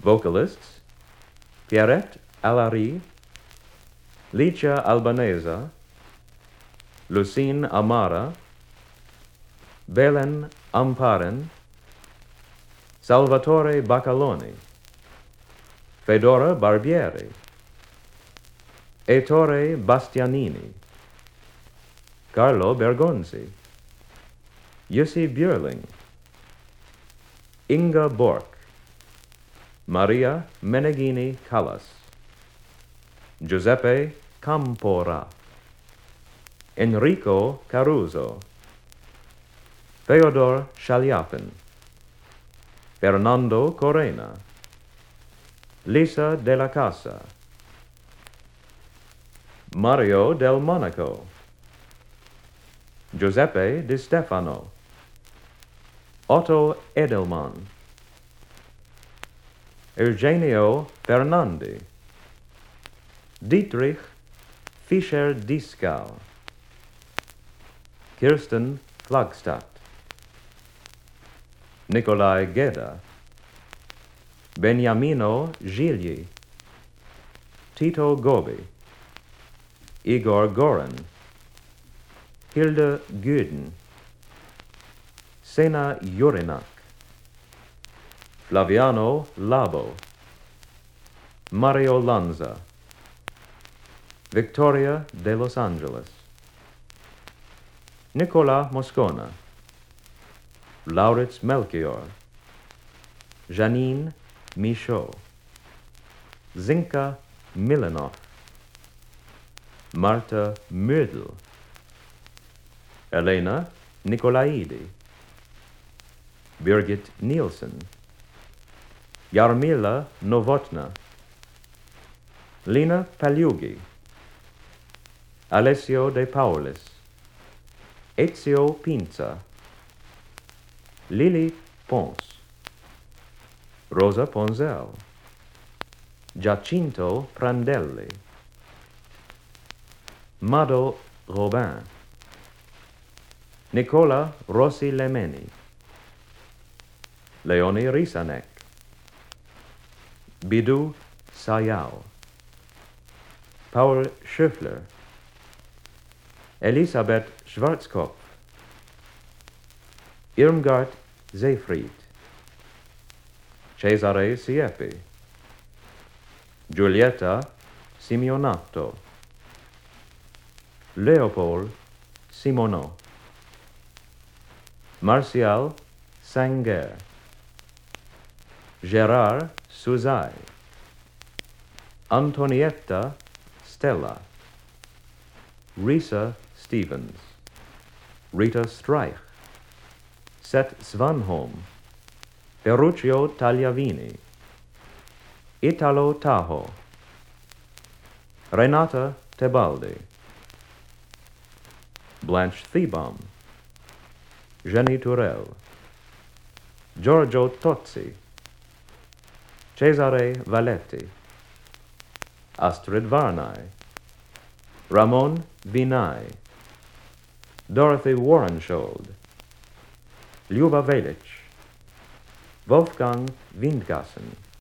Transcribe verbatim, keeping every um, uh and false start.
Vocalists: Pierrette Allary, Licia Albanesa, Lucine Amara, Belen Amparen, Salvatore Baccaloni, Fedora Barbieri, Ettore Bastianini, Carlo Bergonzi, Jussi Björling, Inga Bork, Maria Meneghini Callas, Giuseppe Campora, Enrico Caruso, Feodor Shalyapin, Fernando Corena, Lisa de la Casa, Mario del Monaco, Giuseppe Di Stefano, Otto Edelman, Eugenio Fernandi, Dietrich Fischer-Dieskau, Kirsten Flagstadt, Nikolai Geda, Beniamino Gigli, Tito Gobi, Igor Goran, Hilde Güden, Sena Jurinak, Flaviano Labo, Mario Lanza, Victoria de Los Angeles, Nicola Moscona, Lauritz Melchior, Janine Michaud, Zinka Milanov, Marta Mödel, Elena Nicolaidi, Birgit Nielsen, Yarmila Novotna, Lina Paliugi, Alessio De Paulis, Ezio Pinza, Lily Pons, Rosa Ponzel, Giacinto Prandelli, Mado Robin, Nicola Rossi Lemeni, Leonie Risanek, Bidu Sayao, Paul Schöffler, Elisabeth Schwarzkopf, Irmgard Seyfried, Cesare Siepi, Giulietta Simeonato, Leopold Simoneau, Martial Sanger, Gérard Souzai, Antonietta Stella, Risa Stevens, Rita Streich, Seth Svanholm, Ferruccio Tagliavini, Italo Taho, Renata Tebaldi, Blanche Thiebaum, Jenny Turel, Giorgio Tozzi, Cesare Valetti, Astrid Varnay, Ramon Vinay, Dorothy Warrenshold, Ljuba Velic, Wolfgang Windgassen,